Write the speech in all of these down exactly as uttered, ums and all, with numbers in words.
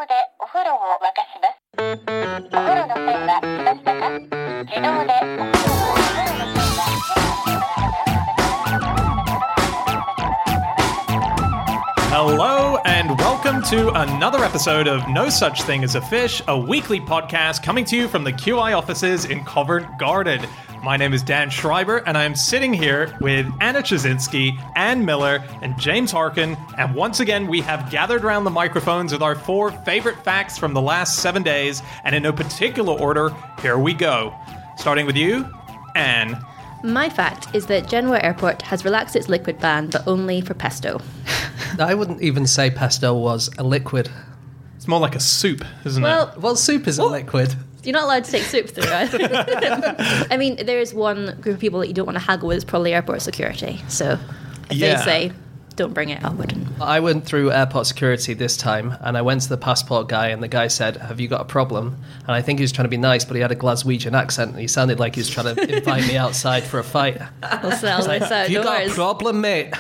でお風呂を沸かします。お風呂の線は来ましたか？自動でお風呂をお風呂の線は Hello and welcome to another episode of No Such Thing as a Fish, a weekly podcast coming to you from the Q I offices in Covent Garden. My name is Dan Schreiber, and I am sitting here with Anna Chazinski, Ann Miller, and James Harkin. And once again, we have gathered around the microphones with our four favorite facts from the last seven days. And in no particular order, here we go. Starting with you, Ann. My fact is that Genoa Airport has relaxed its liquid ban, but only for pesto. I wouldn't even say pesto was a liquid. It's more like a soup, isn't Well, it? Well, soup is a What? liquid. You're not allowed to take soup through it. I mean, there is one group of people that you don't want to haggle with. It's probably airport security. So if Yeah. they say, don't bring it, I wouldn't. I went through airport security this time, and I went to the passport guy, and the guy said, "Have you got a problem?" And I think he was trying to be nice, but he had a Glaswegian accent, and he sounded like he was trying to invite me outside for a fight. We'll sell Like, this "Have you got a outdoors. problem, mate?"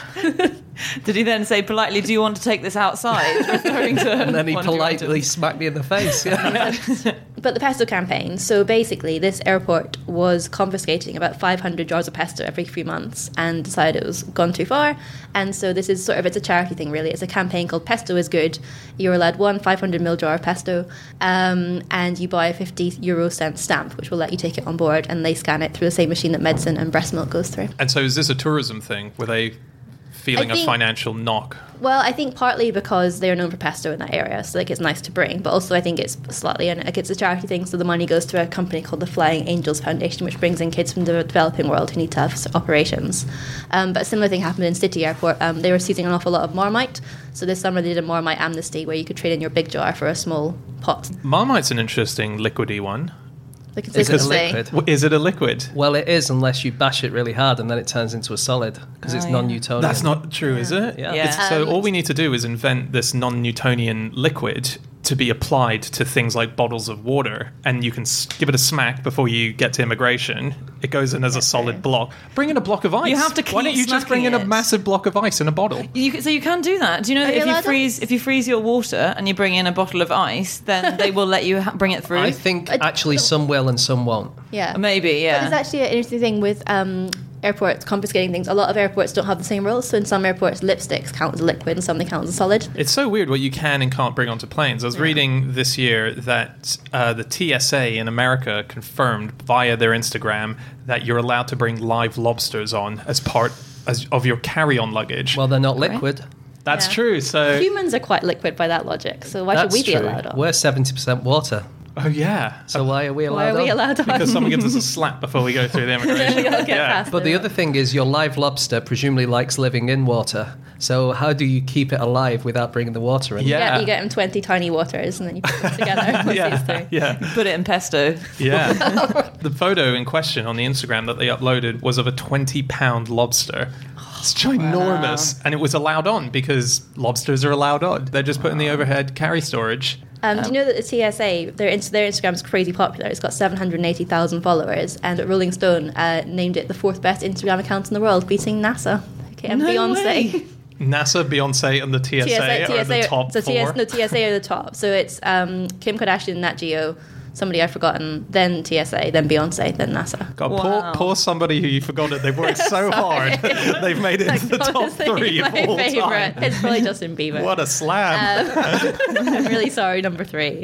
Did he then say politely, "Do you want to take this outside?" Referring to And then he one of your politely items. smacked me in the face. Yeah. But the pesto campaign, so basically this airport was confiscating about five hundred jars of pesto every few months and decided it was gone too far. And so this is sort of, it's a charity thing really. It's a campaign called Pesto is Good. You're allowed one five hundred mil jar of pesto um, and you buy a fifty euro cent stamp, which will let you take it on board, and they scan it through the same machine that medicine and breast milk goes through. And so is this a tourism thing? Were they feeling I a think- financial knock? Well, I think partly because they're known for pesto in that area, so like it's nice to bring. But also, I think it's slightly and like it's a charity thing, so the money goes to a company called the Flying Angels Foundation, which brings in kids from the developing world who need to have s- operations. Um, but a similar thing happened in City Airport. Um, they were seizing an awful lot of Marmite, so this summer they did a Marmite amnesty where you could trade in your big jar for a small pot. Marmite's an interesting liquidy one. Like it's Is it a say- liquid? W- Is it a liquid? Well, it is unless you bash it really hard, and then it turns into a solid, because it's Oh, yeah. non-Newtonian. That's not true, is it? Yeah. Yeah. It's- so Um, all we need to do is invent this non-Newtonian liquid to be applied to things like bottles of water, and you can s- give it a smack before you get to immigration. It goes in as a solid block. Bring in a block of ice. You have to Why don't keep you just bring in a smacking it. massve block of ice in a bottle? You, can- so you can do that. Do you know Are that you if you allowed to? freeze if you freeze your water and you bring in a bottle of ice, then they will let you ha- bring it through? I think I- actually some will and some won't. Yeah. Maybe, But yeah. there's actually an interesting thing with um, airports confiscating things. A lot of airports don't have the same rules. So in some airports, lipsticks count as a liquid and some they count as a solid. It's so weird what you can and can't bring onto planes. I was reading this year that uh, the T S A in America confirmed via their Instagram that you're allowed to bring live lobsters on as part as, of your carry-on luggage. Well, they're not liquid. That's Yeah. true. So, Humans are quite liquid by that logic, so why That's should we be true. allowed on? We're seventy percent water. oh yeah, So why are we allowed Why are we on? allowed on? because someone gives us a slap before we go through the immigration. We gotta get yeah. past But the it. other thing is your live lobster presumably likes living in water. So how do you keep it alive without bringing the water in? Yeah. Yeah, you get them twenty tiny waters and then you put them together. and Yeah, sees through. yeah, Put it in pesto. yeah. The photo in question on the Instagram that they uploaded was of a twenty-pound lobster. It's ginormous, and it was allowed on because lobsters are allowed on. They're just put in the overhead carry storage. Um, do you know that the T S A, their, ins- their Instagram is crazy popular. It's got seven hundred eighty thousand followers, and Rolling Stone uh, named it the fourth best Instagram account in the world, beating NASA. Okay, and No Beyonce. way. NASA, Beyonce, and the T S A, are the top so four. T S, no, T S A are the top. So it's um, Kim Kardashian, Nat Geo, somebody I've forgotten, then T S A, then Beyonce, then NASA. God, Wow. poor, pour somebody who you forgot. They've worked so hard. They've made it into the top Honestly, three of my all favourite. time. It's probably Justin Bieber. What a slam. Um, I'm really sorry, number three.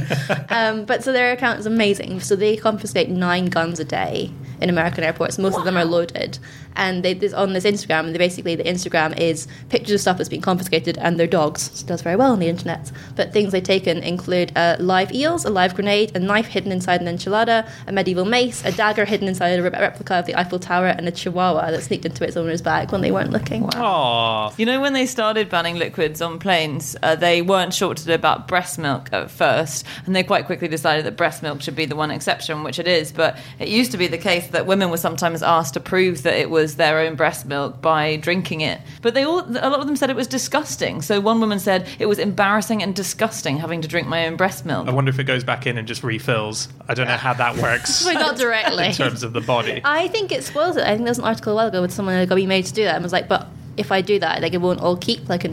um, but so their account is amazing. So they confiscate nine guns a day in American airports. Most of them are loaded. And they, this, on this Instagram, they basically, the Instagram is pictures of stuff that's been confiscated and their dogs. So it does very well on the internet. But things they've taken include uh, live eels, a live grenade, a knife hidden inside an enchilada, a medieval mace, a dagger hidden inside a re- replica of the Eiffel Tower, and a chihuahua that sneaked into its owner's bag when they weren't looking. Aw. You know, when they started banning liquids on planes, uh, they weren't shorted about breast milk at first, and they quite quickly decided that breast milk should be the one exception, which it is. But it used to be the case that women were sometimes asked to prove that it was their own breast milk by drinking it. But they all, a lot of them said it was disgusting. So one woman said it was embarrassing and disgusting having to drink my own breast milk. I wonder if it goes back in and just refills. I don't know how that works Probably not directly. in terms of the body. I think it spoils it. I think there was an article a while ago with someone who got me made to do that and was like, but if I do that, like it won't all keep like in it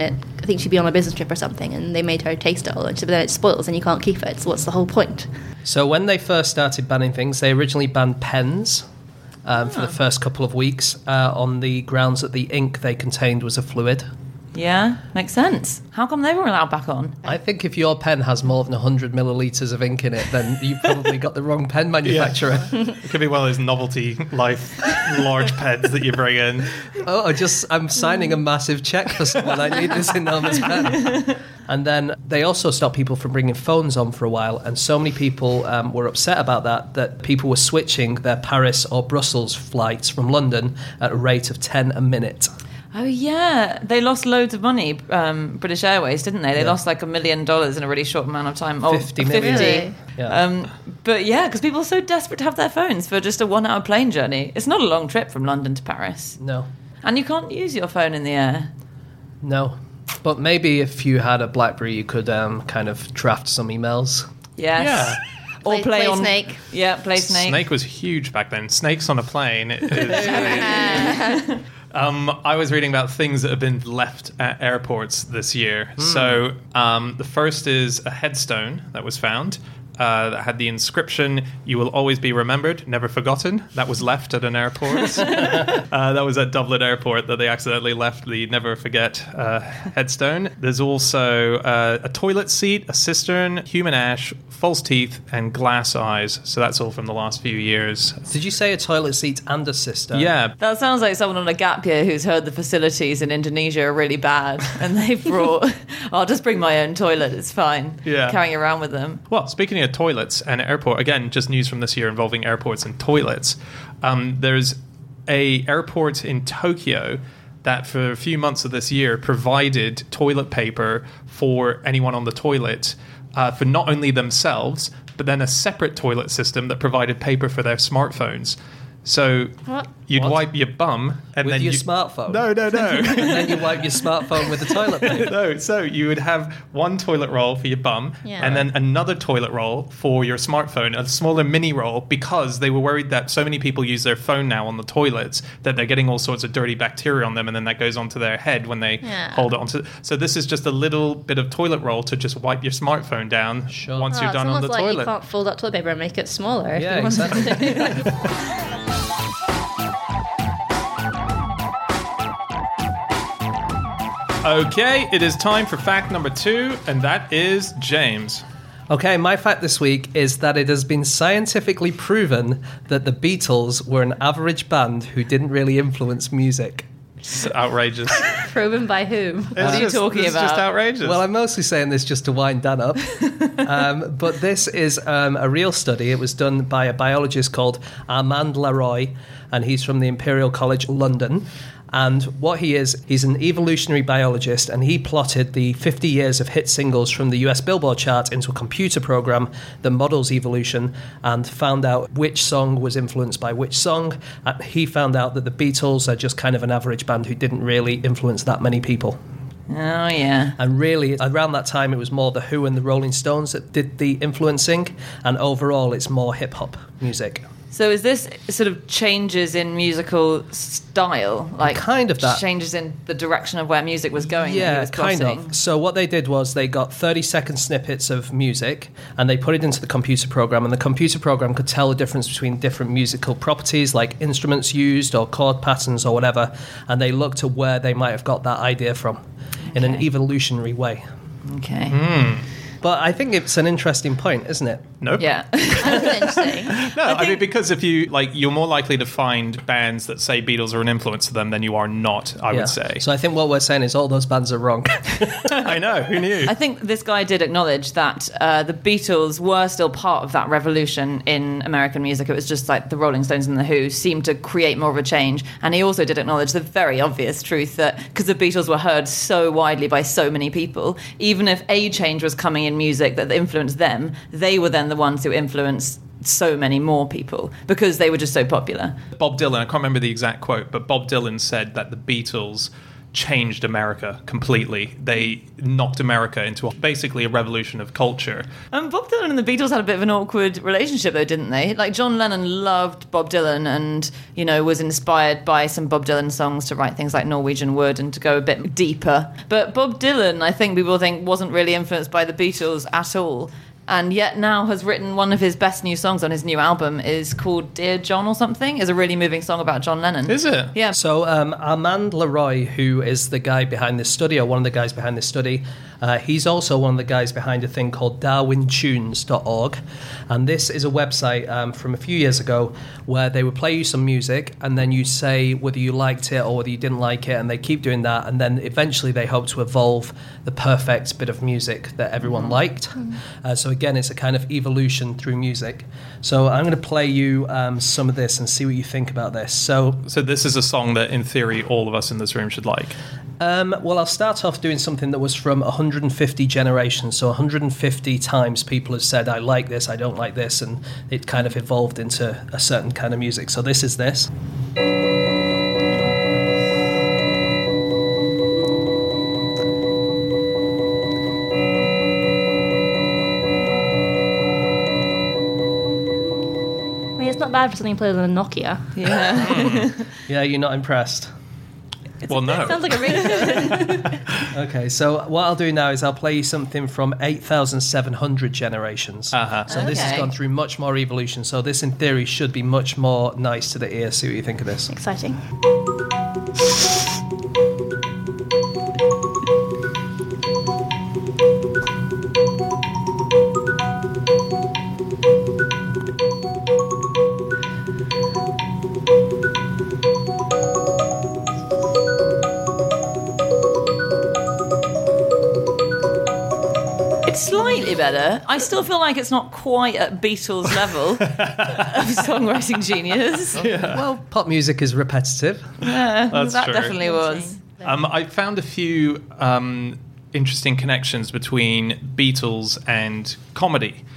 I think she'd be on a business trip or something, and they made her taste it all, and she said, but then it spoils and you can't keep it, so what's the whole point? So when they first started banning things, they originally banned pens um, for the first couple of weeks uh, on the grounds that the ink they contained was a fluid. Yeah, makes sense. How come they were allowed back on? I think if your pen has more than one hundred millilitres of ink in it, then you probably got the wrong pen manufacturer. It could be one of those novelty life large pens that you bring in. Oh, I just, I'm signing a massive check for someone. I need this enormous pen. And then they also stopped people from bringing phones on for a while. And so many people um, were upset about that, that people were switching their Paris or Brussels flights from London at a rate of ten a minute. Oh, yeah. They lost loads of money, um, British Airways, didn't they? They Yeah. lost like a million dollars in a really short amount of time. Oh, fifty million. Really? Yeah. Um, but yeah, because people are so desperate to have their phones for just a one-hour plane journey. It's not a long trip from London to Paris. No, And you can't use your phone in the air. no. But maybe if you had a BlackBerry, you could um, kind of draft some emails. Yes. Yeah. Or Play- play, play on Snake. Yeah, play Snake. Snake was huge back then. Snakes on a plane is... Um, I was reading about things that have been left at airports this year. Mm. So um, the first is a headstone that was found uh, that had the inscription, "You will always be remembered, never forgotten." That was left at an airport. uh, that was at Dublin Airport that they accidentally left the never forget uh, headstone. There's also uh, a toilet seat, a cistern, human ash, false teeth, and glass eyes. So that's all from the last few years. Did you say a toilet seat and a cistern? Yeah. That sounds like someone on a gap year who's heard the facilities in Indonesia are really bad, and they've brought, I'll just bring my own toilet, it's fine. Yeah. Carrying around with them. Well, speaking of toilets and airport, again, just news from this year involving airports and toilets. Um, there's a airport in Tokyo that for a few months of this year provided toilet paper for anyone on the toilet uh, for not only themselves, but then a separate toilet system that provided paper for their smartphones. So What? you'd What? wipe your bum and With then your you, smartphone? No, no, no. And then you wipe your smartphone with the toilet paper. No, so you would have one toilet roll for your bum Yeah. and then another toilet roll for your smartphone, a smaller mini roll, because they were worried that so many people use their phone now on the toilets that they're getting all sorts of dirty bacteria on them, and then that goes onto their head when they Yeah. hold it onto. So this is just a little bit of toilet roll to just wipe your smartphone down Sure. once Oh, you're it's done on almost the like toilet. you can't fold up toilet paper and make it smaller. if Yeah, you want to. exactly. Okay, it is time for fact number two, and that is James. Okay, my fact this week is that it has been scientifically proven that the Beatles were an average band who didn't really influence music. It's outrageous. Proven by whom? What are you talking It's just about? outrageous. Well, I'm mostly saying this just to wind Dan up. um, but this is um, a real study. It was done by a biologist called Armand Leroy, and he's from the Imperial College London. And what he is, he's an evolutionary biologist, and he plotted the fifty years of hit singles from the U S Billboard chart into a computer program that models evolution, and found out which song was influenced by which song. And he found out that the Beatles are just kind of an average band who didn't really influence that many people. Oh, yeah. And really, around that time, it was more The Who and the Rolling Stones that did the influencing, and overall, it's more hip-hop music. So is this sort of changes in musical style? Like Kind of that. Changes in the direction of where music was going? that he Yeah, was kind plotting? of. So what they did was they got thirty-second snippets of music, and they put it into the computer program, and the computer program could tell the difference between different musical properties, like instruments used or chord patterns or whatever, and they looked at where they might have got that idea from in an Okay. evolutionary way. Okay. Hmm. But I think it's an interesting point, isn't it? Nope. Yeah. That's interesting. No, I, mean, because if you, like, you're more likely to find bands that say Beatles are an influence to them than you are not, I Yeah. would say. So I think what we're saying is all those bands are wrong. I know, who knew? I think this guy did acknowledge that uh, the Beatles were still part of that revolution in American music. It was just like the Rolling Stones and the Who seemed to create more of a change. And he also did acknowledge the very obvious truth that because the Beatles were heard so widely by so many people, even if a change was coming in music that influenced them, they were then the ones who influenced so many more people because they were just so popular. Bob Dylan, I can't remember the exact quote, but Bob Dylan said that the Beatles changed America completely. They knocked America into a, basically a revolution of culture. Um, Bob Dylan and the Beatles had a bit of an awkward relationship, though, didn't they? Like, John Lennon loved Bob Dylan and, you know, was inspired by some Bob Dylan songs to write things like Norwegian Wood and to go a bit deeper. But Bob Dylan, I think people think, wasn't really influenced by the Beatles at all. And yet now has written one of his best new songs on his new album is called Dear John or something. Is a really moving song about John Lennon. Is it? Yeah. So um, Armand Leroy, who is the guy behind this study, or one of the guys behind this study, uh, he's also one of the guys behind a thing called darwin tunes dot org. And this is a website um, from a few years ago where they would play you some music and then you say whether you liked it or whether you didn't like it, and they keep doing that, and then eventually they hope to evolve the perfect bit of music that everyone liked. Uh, so again, it's a kind of evolution through music. So I'm going to play you um, some of this and see what you think about this. So So this is a song that, in theory, all of us in this room should like. Um, well, I'll start off doing something that was from one hundred fifty generations. So one hundred fifty times people have said, I like this, I don't like this, and it kind of evolved into a certain kind of music. So this is this. I mean, it's not bad for something played on a Nokia. Yeah. Yeah, you're not impressed? Well, no. Sounds like a really good. Okay, so what I'll do now is I'll play you something from eight thousand seven hundred generations. Uh-huh. So this has Okay. gone through much more evolution. So this, in theory, should be much more nice to the ear. See what you think of this. Exciting. It's slightly better. I still feel like it's not quite at Beatles level of songwriting genius. Well, pop music is repetitive. Yeah, That's that true. definitely was. Um, I found a few um, interesting connections between Beatles and comedy.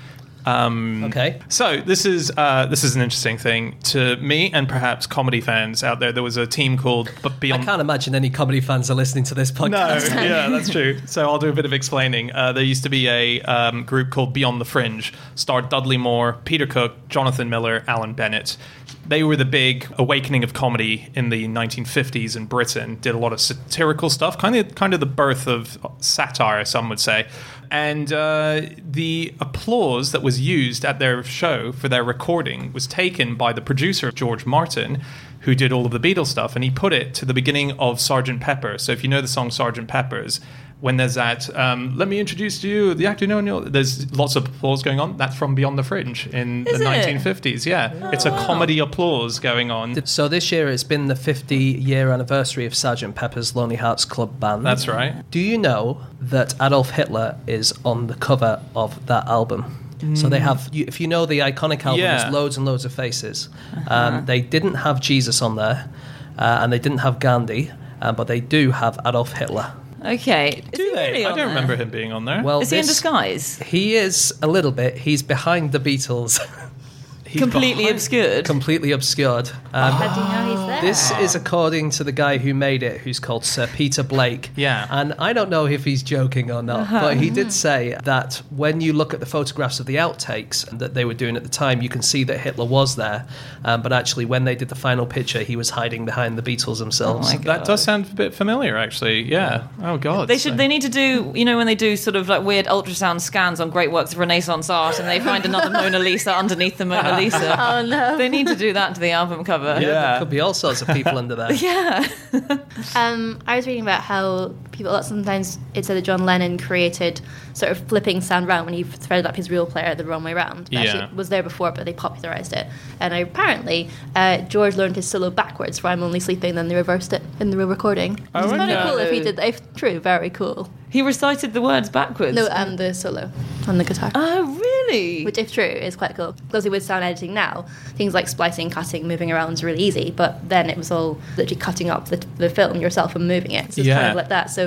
Um, Okay. So this is uh, this is an interesting thing to me and perhaps comedy fans out there. There was a team called B- I Beyond. can't imagine any comedy fans are listening to this No, podcast. yeah, that's true. So I'll do a bit of explaining. Uh, there used to be a um, group called Beyond the Fringe, starred Dudley Moore, Peter Cook, Jonathan Miller, Alan Bennett. They were the big awakening of comedy in the nineteen fifties in Britain. Did a lot of satirical stuff, kind of kind of the birth of satire, some would say. And uh, the applause that was used at their show for their recording was taken by the producer, George Martin, who did all of the Beatles stuff, and he put it to the beginning of Sergeant Pepper. So if you know the song Sergeant Pepper's, when there's that, um, let me introduce to you the actor, no, no, there's lots of applause going on. That's from Beyond the Fringe in Is the it? nineteen fifties. Yeah, Oh, it's a wow. comedy applause going on. So this year it's been the fifty-year anniversary of Sergeant Pepper's Lonely Hearts Club Band. That's right. Do you know that Adolf Hitler is on the cover of that album? So they have, you- if you know the iconic album, Yeah. there's loads and loads of faces. Um, they didn't have Jesus on there, uh, and they didn't have Gandhi, uh, but they do have Adolf Hitler. Okay. Is Do he they? really I on don't there? remember him being on there. Well, Is he in this- disguise? He is a little bit. He's behind the Beatles, He's Completely behind- obscured. completely obscured. Um, How do you know he's there? This is according to the guy who made it, who's called Sir Peter Blake. Yeah. And I don't know if he's joking or not, but he did say that when you look at the photographs of the outtakes that they were doing at the time, you can see that Hitler was there. Um, but actually, when they did the final picture, he was hiding behind the Beatles themselves. Oh my God. That does sound a bit familiar, actually. Yeah. Oh God. They should. So- They need to do. You know, when they do sort of like weird ultrasound scans on great works of Renaissance art, and they find another Mona Lisa underneath the Mona Lisa. Oh no. They need to do that to the album cover. Yeah. There could be all sorts of people under there. Yeah. Um, I was reading about how people sometimes it said that John Lennon created sort of flipping sound round when he threaded up his real player the wrong way round. But Yeah. actually it was there before, but they popularised it. And apparently, uh, George learned his solo backwards for "I'm Only Sleeping," then they reversed it in the real recording. Oh, It's kind of okay. cool if he did. If true, very cool. He recited the words backwards. No, um, the solo on the guitar. Oh, really? Which, if true, is quite cool. Closely with sound editing now, things like splicing, cutting, moving around is really easy. But then it was all literally cutting up the, the film yourself and moving it. So it's Yeah. kind of like that. So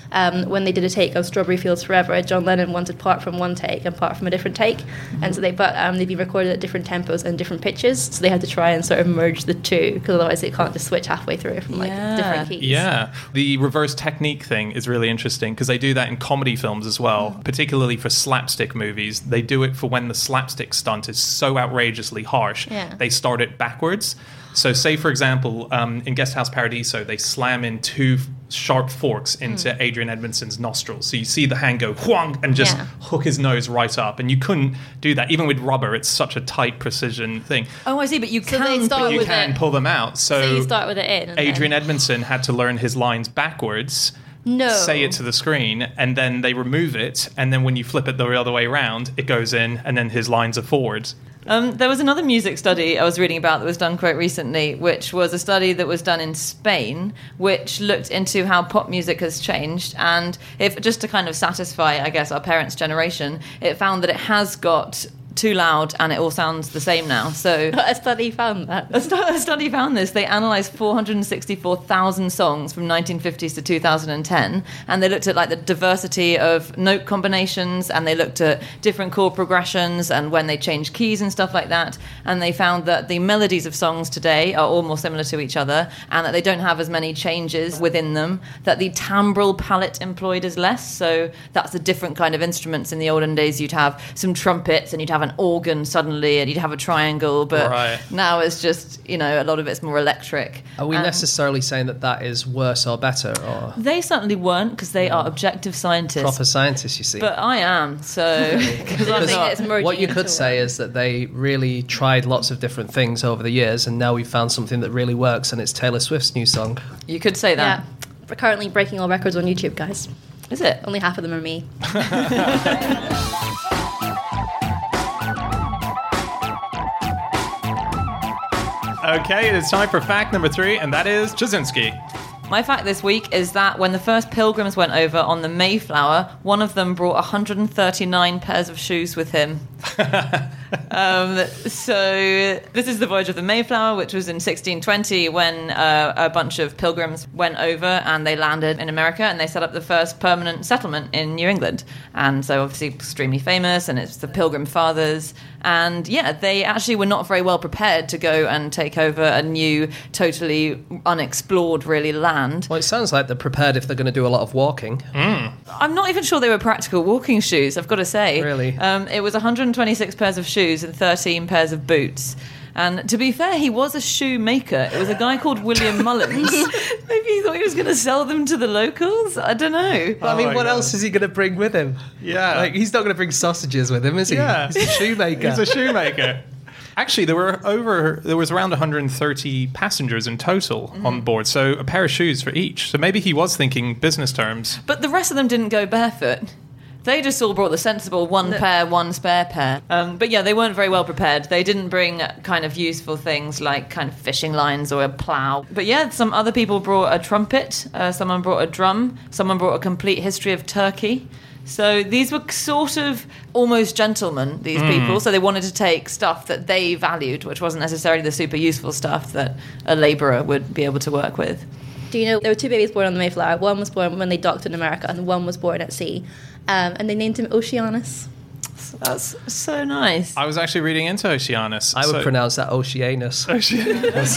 um, when they did a take of Strawberry Fields Forever, John Lennon wanted part from one take and part from a different take, mm-hmm. and so they but um, they've been recorded at different tempos and different pitches, so they had to try and sort of merge the two, because otherwise they can't just switch halfway through from like Yeah. different keys. Yeah, the reverse technique thing is really interesting because they do that in comedy films as well, mm. particularly for slapstick movies. They do it for when the slapstick stunt is so outrageously harsh, yeah. they start it backwards. So say, for example, um, in Guest House Paradiso, they slam in two f- sharp forks into mm. Adrian Edmondson's nostrils. So you see the hand go whong and just yeah. hook his nose right up. And you couldn't do that. Even with rubber, it's such a tight precision thing. Oh, I see, but you So can... they start But you with can it. pull them out. So, So you start with it in. And Adrian then... Edmondson had to learn his lines backwards, No. say it to the screen, and then they remove it. And then when you flip it the other way around, it goes in, and then his lines are forward. Um, there was another music study I was reading about that was done quite recently, which was a study that was done in Spain, which looked into how pop music has changed. And if just to kind of satisfy, I guess, our parents' generation, it found that it has got too loud and it all sounds the same now. So a study found that. A, stu- a study found this. They analysed four hundred sixty-four thousand songs from nineteen fifties to two thousand ten, and they looked at like the diversity of note combinations, and they looked at different chord progressions and when they changed keys and stuff like that. And they found that the melodies of songs today are all more similar to each other, and that they don't have as many changes within them. That the timbral palette employed is less. So that's a different kind of instruments. In the olden days, you'd have some trumpets and you'd have an organ suddenly, and you'd have a triangle, but right. now it's just, you know, a lot of it's more electric. Are we Um, necessarily saying that that is worse or better, or They certainly weren't, because they are objective scientists. proper scientists, you see? But I am, so because I'm think not. it's merging What you into could say one. is that they really tried lots of different things over the years, and now we've found something that really works, and it's Taylor Swift's new song. You could say that. Yeah. We're currently breaking all records on YouTube, guys. Is it? Only half of them are me. Okay, it is time for fact number three, and that is Jasinski. My fact this week is that when the first pilgrims went over on the Mayflower, one of them brought one hundred thirty-nine pairs of shoes with him. um, so this is the voyage of the Mayflower, which was in sixteen twenty when uh, a bunch of pilgrims went over and they landed in America, and they set up the first permanent settlement in New England. And so obviously extremely famous, and it's the Pilgrim Fathers. And yeah, they actually were not very well prepared to go and take over a new, totally unexplored, really, land. Well, it sounds like they're prepared if they're going to do a lot of walking. I'm not even sure they were practical walking shoes, I've got to say. Really? Um, it was one hundred twenty-six pairs of shoes and thirteen pairs of boots. And to be fair, he was a shoemaker. It was a guy called William Mullins. Maybe he thought he was going to sell them to the locals? I don't know. I mean, my what God. else is he going to bring with him? Yeah. Like, he's not going to bring sausages with him, is he? Yeah. He's a shoemaker. He's a shoemaker. Actually, there were over there was around one hundred thirty passengers in total Mm. on board, so a pair of shoes for each. So maybe he was thinking business terms. But the rest of them didn't go barefoot. They just all brought the sensible one pair, one spare pair. Um, but yeah, they weren't very well prepared. They didn't bring kind of useful things like kind of fishing lines or a plough. But yeah, some other people brought a trumpet. Uh, someone brought a drum. Someone brought a complete history of Turkey. So these were sort of almost gentlemen, these people. So they wanted to take stuff that they valued, which wasn't necessarily the super useful stuff that a labourer would be able to work with. Do you know there were two babies born on the Mayflower? One was born when they docked in America, and one was born at sea. Um, and they named him Oceanus. That's so nice. I was actually reading into Oceanus. I would so, pronounce that Oceanus. Oceanus.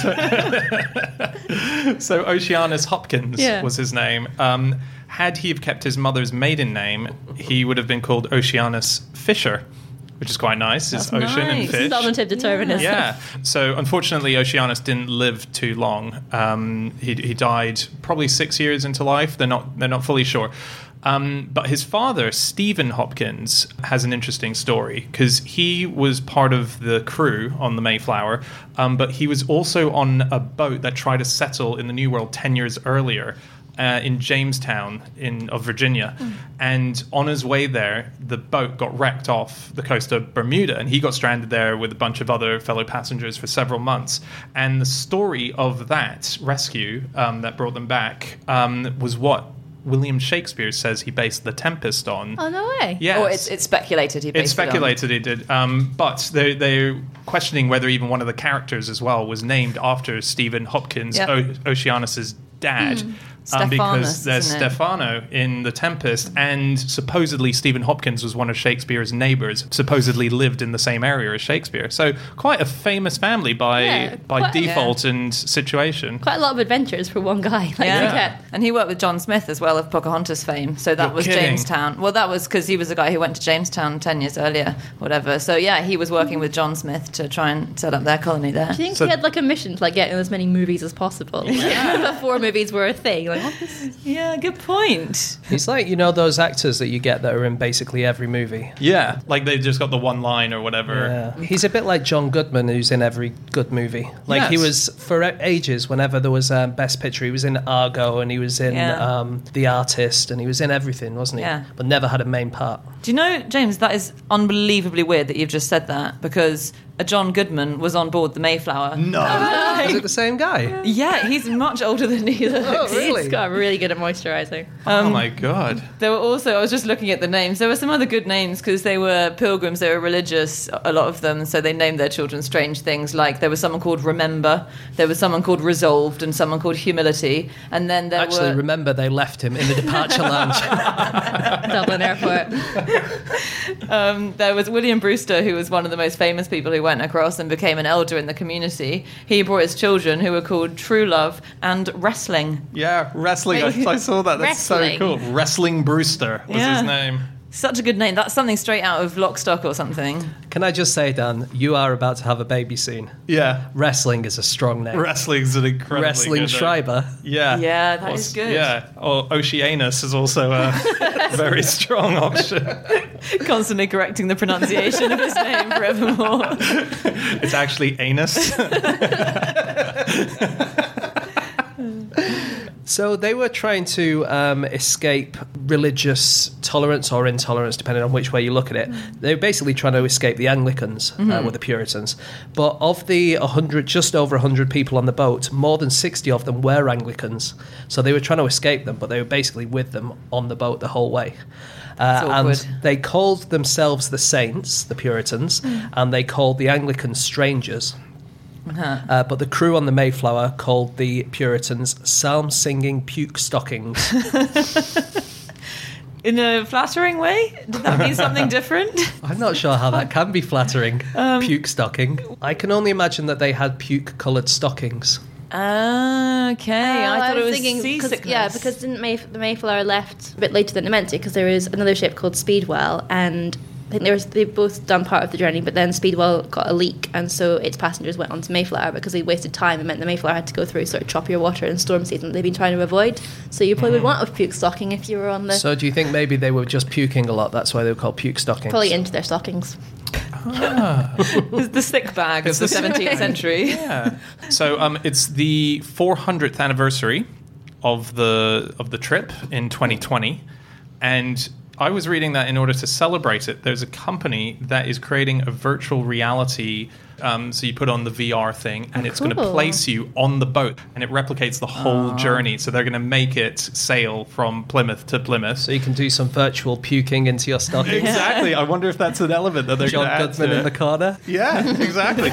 So Oceanus Hopkins Yeah. was his name. Um, had he have kept his mother's maiden name, he would have been called Oceanus Fisher, which is quite nice. It's That's ocean and nice. fish. Summative determinism. Yeah. So unfortunately, Oceanus didn't live too long. Um, he, he died probably six years into life. They're not they're not fully sure. Um, but his father, Stephen Hopkins, has an interesting story because he was part of the crew on the Mayflower, um, but he was also on a boat that tried to settle in the New World ten years earlier. Uh, in Jamestown in of Virginia, mm. and on his way there, the boat got wrecked off the coast of Bermuda, and he got stranded there with a bunch of other fellow passengers for several months. And the story of that rescue um, that brought them back um, was what William Shakespeare says he based The Tempest on. Oh, no way. Yes. Or it's, it's speculated he based It's speculated he did, um, but they, they're questioning whether even one of the characters as well was named after Stephen Hopkins, Yep. o- Oceanus's dad. Hmm. Um, because Stephanus, there's isn't it? Stefano in The Tempest, and supposedly Stephen Hopkins was one of Shakespeare's neighbours, supposedly lived in the same area as Shakespeare. So quite a famous family by Yeah, by quite- default and situation. Quite a lot of adventures for one guy. Like, Yeah. to get- And he worked with John Smith as well of Pocahontas fame. So that You're was kidding. Jamestown. Well, that was because he was a guy who went to Jamestown ten years earlier, whatever. So yeah, he was working with John Smith to try and set up their colony there. Do you think So- he had like a mission to like get in as many movies as possible? Like, before movies were a thing. Like, what is- Yeah, good point. He's like, you know, those actors that you get that are in basically every movie. Yeah, like they just got the one line or whatever. Yeah. He's a bit like John Goodman, who's in every good movie. Like he Yes. was for ages. Whenever there was um, Best Picture, he was in Argo, and he was in Yeah. um, The Artist, and he was in everything, wasn't he? Yeah. But never had a main part. Do you know, James, that is unbelievably weird that you've just said that because a John Goodman was on board the Mayflower. No. Is it the same guy? Yeah, he's much older than he looks. Oh, really? He's got really good at moisturising. oh my god. There were also, I was just looking at the names, there were some other good names because they were pilgrims, they were religious, a lot of them, so they named their children strange things, like there was someone called Remember, there was someone called Resolved, and someone called Humility, and then there Actually, were... remember they left him in the departure lounge. Dublin Airport. Um, there was William Brewster, who was one of the most famous people who went across and became an elder in the community. He brought his children, who were called True Love and Wrestling. Yeah, wrestling. I, I saw that. That's Wrestling. so cool. Wrestling Brewster was Yeah. his name. Such a good name. That's something straight out of Lock, Stock or something. Can I just say, Dan, you are about to have a baby soon. Yeah. Wrestling is a strong name. Wrestling's an incredibly Wrestling good name. Schreiber. Yeah. Yeah, that Or- is good. Yeah. Or Oceanus is also a very strong option. Constantly correcting the pronunciation of his name forevermore. It's actually anus. So they were trying to um, escape religious tolerance or intolerance, depending on which way you look at it. They were basically trying to escape the Anglicans uh, with the Puritans. But of the one hundred, just over one hundred people on the boat, more than sixty of them were Anglicans. So they were trying to escape them, but they were basically with them on the boat the whole way. Uh, and awkward. they called themselves the Saints, the Puritans, and they called the Anglicans strangers. Uh, but the crew on the Mayflower called the Puritans psalm-singing puke stockings. In a flattering way? Did that mean something different? I'm not sure how that can be flattering. Puke stocking. I can only imagine that they had puke-coloured stockings. Ah, okay. I thought it was thinking, 'cause- seasickness. yeah, because didn't Mayf- the Mayflower left a bit later than it meant to? Because there was another ship called Speedwell, and I think there was they both done part of the journey, but then Speedwell got a leak, and so its passengers went on to Mayflower because they wasted time. It meant the Mayflower had to go through sort of choppier water and storm season that they've been trying to avoid. So you probably would want a puke stocking if you were on the So do you think maybe they were just puking a lot? That's why they were called puke stockings? probably into their stockings. It's the sick bag of the seventeenth century. Yeah. So um, it's the four hundredth anniversary of the of the trip in twenty twenty, and I was reading that in order to celebrate it, there's a company that is creating a virtual reality. Um, so you put on the V R thing, and Oh, it's going to cool. place you on the boat, and it replicates the whole journey. So they're going to make it sail from Plymouth to Plymouth. So you can do some virtual puking into your stockings. Exactly. I wonder if that's an element that they're going John to add Goodman to in the it. corner. Yeah, exactly.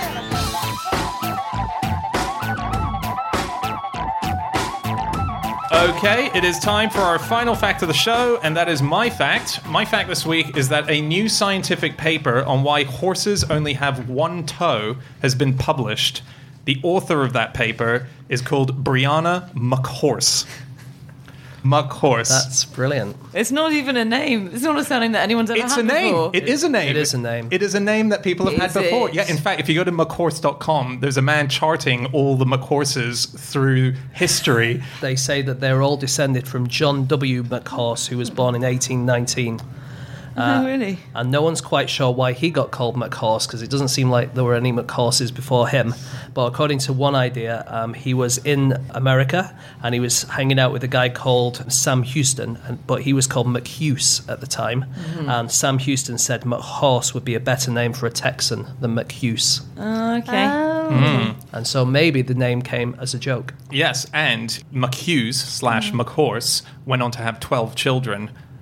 Okay, it is time for our final fact of the show, and that is my fact. My fact this week is that a new scientific paper on why horses only have one toe has been published. The author of that paper is called Brianna McHorse. McHorse. That's brilliant. It's not even a name. It's not a surname that anyone's ever It's had a name. before. It is a name. It is a name. It is a name that people have Is had before. it? Yeah, in fact, if you go to McHorse dot com, there's a man charting all the McHorses through history. They say that they're all descended from John W. McHorse, who was born in eighteen nineteen. oh, really? And no one's quite sure why he got called McHorse, because it doesn't seem like there were any McHorses before him. But according to one idea, um, he was in America and he was hanging out with a guy called Sam Houston, and, but he was called McHughes at the time. Mm-hmm. And Sam Houston said McHorse would be a better name for a Texan than McHughes. Oh, okay. Oh. And so maybe the name came as a joke. Yes, and McHughes slash McHorse went on to have twelve children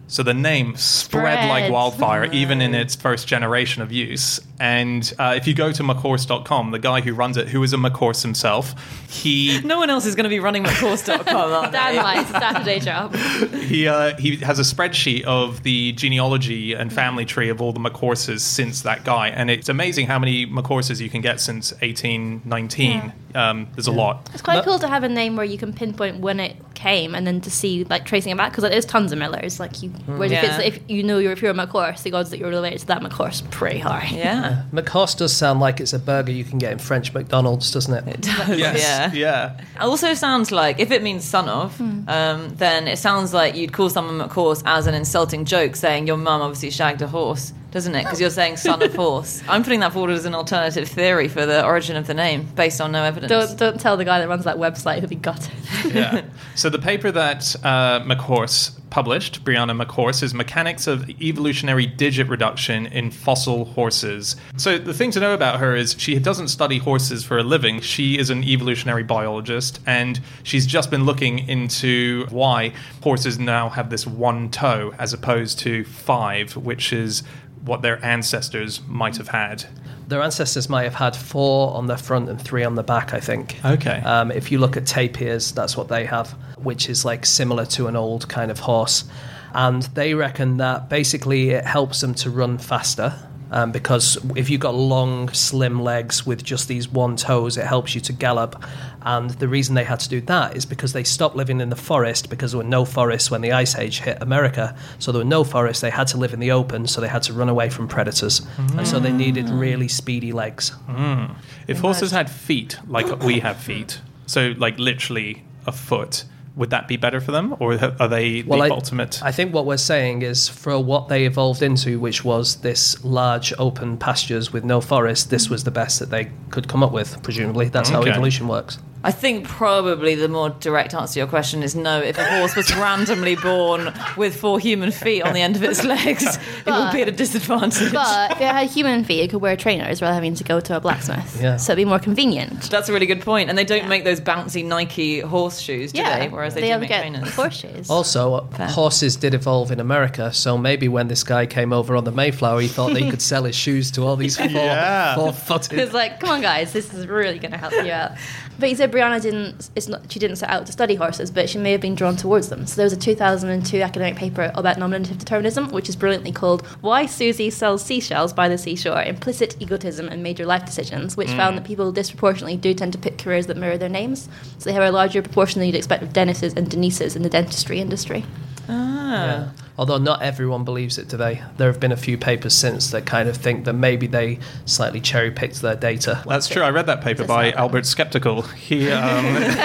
So the name spread Spread. like wildfire, even in its first generation of use. And uh, if you go to McCourse dot com, the guy who runs it, who is a McCourse himself, he No one else is going to be running McCourse dot com, are Dan they? lies. Saturday job. he uh, he has a spreadsheet of the genealogy and family tree of all the McCourses since that guy, and it's amazing how many McCourses you can get since eighteen nineteen. Um, there's a lot. It's quite cool to have a name where you can pinpoint when it came, and then to see like tracing it back, because like, there's tons of Millers. Like you, whereas Yeah. if, it's, if you know you're if you're a McCourse, the odds that you're related to that McCourse pretty high. Yeah. McCourse does sound like it's a burger you can get in French McDonald's, doesn't it? It does, Yes. yeah. Yeah. It also sounds like, if it means son of, um, then it sounds like you'd call someone McCourse as an insulting joke, saying your mum obviously shagged a horse, doesn't it? Because you're saying son of horse. I'm putting that forward as an alternative theory for the origin of the name, based on no evidence. Don't don't tell the guy that runs that website he'll be gutted. Yeah. So the paper that uh, McCourse published, Brianna McCourse, is Mechanics of Evolutionary Digit Reduction in Fossil Horses. So the thing to know about her is she doesn't study horses for a living. She is an evolutionary biologist, and she's just been looking into why horses now have this one toe as opposed to five, which is what their ancestors might have had. Their ancestors might have had four on the front and three on the back, I think. Okay. Um, if you look at tapirs, that's what they have, which is like similar to an old kind of horse. And they reckon that basically it helps them to run faster. Um, because if you've got long, slim legs with just these one toes, it helps you to gallop. And the reason they had to do that is because they stopped living in the forest, because there were no forests when the Ice Age hit America. So there were no forests. They had to live in the open, so they had to run away from predators. Mm. And so they needed really speedy legs. Mm. If horses had feet, like we have feet, so like literally a foot, would that be better for them, or are they the Well, I, ultimate? I think what we're saying is, for what they evolved into, which was this large open pastures with no forest, this was the best that they could come up with, presumably. That's Okay. how evolution works. I think probably the more direct answer to your question is no. If a horse was randomly born with four human feet on the end of its legs, it would be at a disadvantage. But if it had human feet, it could wear trainers rather than having to go to a blacksmith. Yeah. So it'd be more convenient. That's a really good point. And they don't Yeah. make those bouncy Nike horseshoes, do Yeah, they? Whereas they, they do have make get trainers. horseshoes. Also, Fair. horses did evolve in America, so maybe when this guy came over on the Mayflower, he thought that he could sell his shoes to all these four, Yeah. four-footed... It's like, come on, guys, this is really going to help you out. But he said Brianna didn't. It's not. She didn't set out to study horses, but she may have been drawn towards them. So there was a two thousand two academic paper about nominative determinism, which is brilliantly called "Why Susie Sells Seashells by the Seashore: Implicit Egotism and Major Life Decisions," which found that people disproportionately do tend to pick careers that mirror their names. So they have a larger proportion than you'd expect of Dennises and Denises in the dentistry industry. Ah. Yeah. Although not everyone believes it today. There have been a few papers since that kind of think that maybe they slightly cherry-picked their data. That's true. I read that paper Does by that happen? Albert Skeptical. He, um,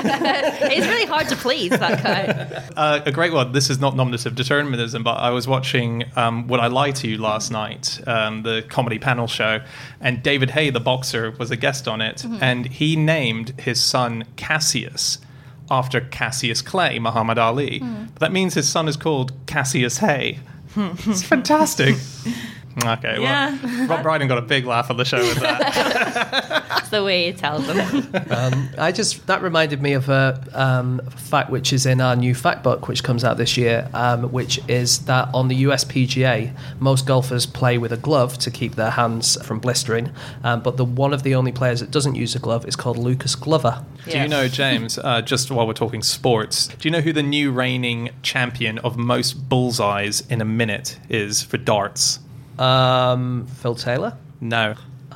It's really hard to please that guy. uh, a great one. This is not nominative determinism, but I was watching um, Would I Lie to You last night, um, the comedy panel show, and David Hay, the boxer, was a guest on it, and he named his son Cassius after Cassius Clay, Muhammad Ali. But that means his son is called Cassius Hay. It's fantastic. Okay, Yeah. well, Rob Brydon got a big laugh on the show with that. That's the way he tells them. Um, I just that reminded me of a um, fact which is in our new fact book, which comes out this year, um, which is that on the U S P G A, most golfers play with a glove to keep their hands from blistering, um, but the one of the only players that doesn't use a glove is called Lucas Glover. Do you know, James, uh, just while we're talking sports, do you know who the new reigning champion of most bullseyes in a minute is for darts? Um, Phil Taylor. No.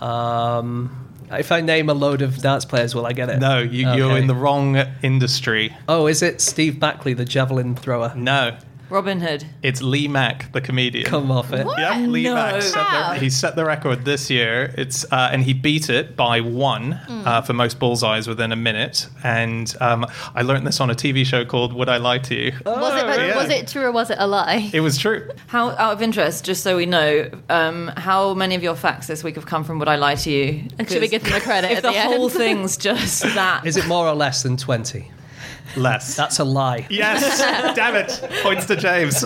Um, if I name a load of darts players, will I get it? No, you, you're Okay. in the wrong industry. Oh, is it Steve Backley, the javelin thrower? No. Robin Hood. It's Lee Mack, the comedian. Come off it. Yeah, Lee No. Mack. Set Wow. the, he set the record this year. It's uh, and he beat it by one uh, for most bullseyes within a minute. And um, I learned this on a T V show called Would I Lie to You? Was it, but yeah. was it true or was it a lie? It was true. How, out of interest, just so we know, um, how many of your facts this week have come from Would I Lie to You? And should we give them a credit If at the, the whole end? thing's just that. Is it more or less than twenty? Less. That's a lie. Yes. Damn it. Points to James.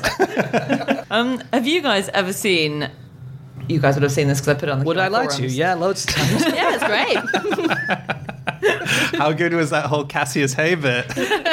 Um, have you guys ever seen... You guys would have seen this because I put it on the Would I lie to you? forums. Yeah, loads of times. Yeah, it's great. How good was that whole Cassius Hay bit?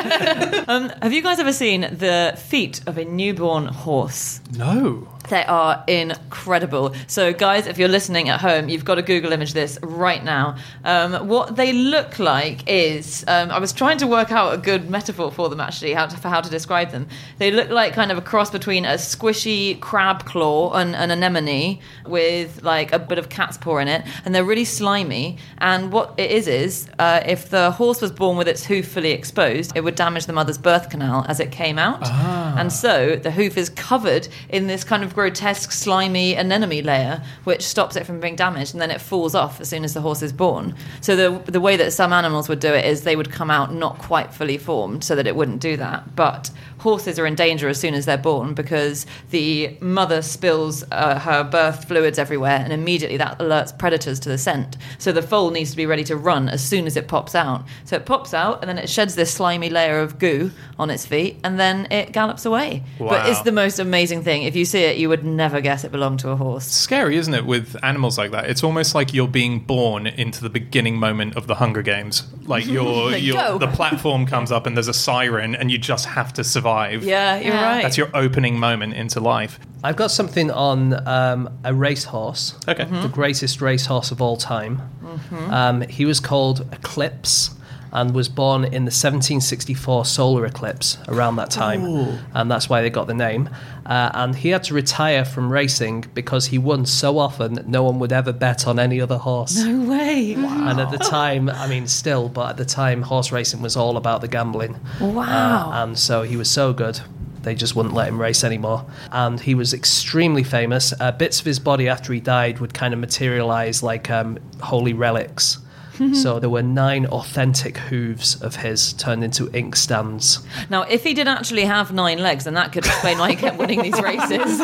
um, have you guys ever seen the feet of a newborn horse? No. They are incredible. So, guys, if you're listening at home, you've got to Google image this right now. Um, what they look like is, um, I was trying to work out a good metaphor for them, actually, how to, for how to describe them. They look like kind of a cross between a squishy crab claw and an anemone with like a bit of cat's paw in it, and they're really slimy. And what it is is, uh, if the horse was born with its hoof fully exposed, it would damage the mother's birth canal as it came out. Ah. And so the hoof is covered in this kind of grotesque, slimy anemone layer, which stops it from being damaged, and then it falls off as soon as the horse is born. So the the way that some animals would do it is they would come out not quite fully formed so that it wouldn't do that. But horses are in danger as soon as they're born because the mother spills uh, her birth fluids everywhere, and immediately that alerts predators to the scent. So the foal needs to be ready to run as soon as it pops out. So it pops out, and then it sheds this slimy layer of goo on its feet, and then it gallops away. Wow. But it's the most amazing thing. If you see it, you would never guess it belonged to a horse. Scary, isn't it, with animals like that? It's almost like you're being born into the beginning moment of the Hunger Games. Like you're, Like, you're go. the platform comes up and there's a siren and you just have to survive. Yeah, you're Yeah. right. That's your opening moment into life. I've got something on um, a racehorse. Okay. The greatest racehorse of all time. Um, he was called Eclipse and was born in the seventeen sixty-four solar eclipse around that time. Ooh. And that's why they got the name. Uh, and he had to retire from racing because he won so often that no one would ever bet on any other horse. No way. And at the time, I mean, still, but at the time, horse racing was all about the gambling. Wow. Uh, and so he was so good, they just wouldn't let him race anymore. And he was extremely famous. Uh, bits of his body after he died would kind of materialize like um, holy relics. So there were nine authentic hooves of his turned into inkstands. Now, if he did actually have nine legs, then that could explain why he kept winning these races.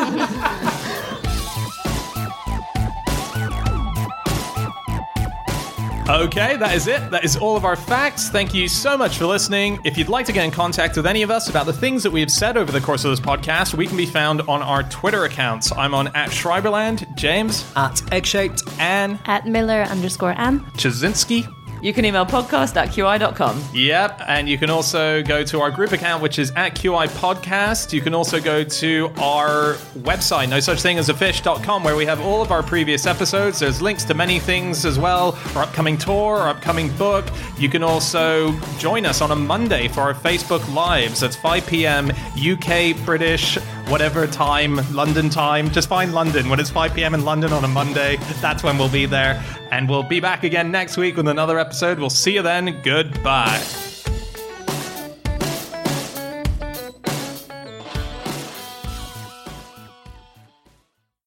Okay, that is it. That is all of our facts. Thank you so much for listening. If you'd like to get in contact with any of us about the things that we have said over the course of this podcast, we can be found on our Twitter accounts. I'm on at Schreiberland, James, At Egg-Shaped, Anne, At Miller underscore Anne. Chazinski. You can email podcast at Q I dot com. Yep, and you can also go to our group account, which is at Q I Podcast. You can also go to our website, no such thing as a fish dot com, where we have all of our previous episodes. There's links to many things as well, our upcoming tour, our upcoming book. You can also join us on a Monday for our Facebook Lives. That's five p.m. U K, British, whatever time, London time. Just find London. When it's five p.m. in London on a Monday, that's when we'll be there. And we'll be back again next week with another episode. We'll see you then. Goodbye.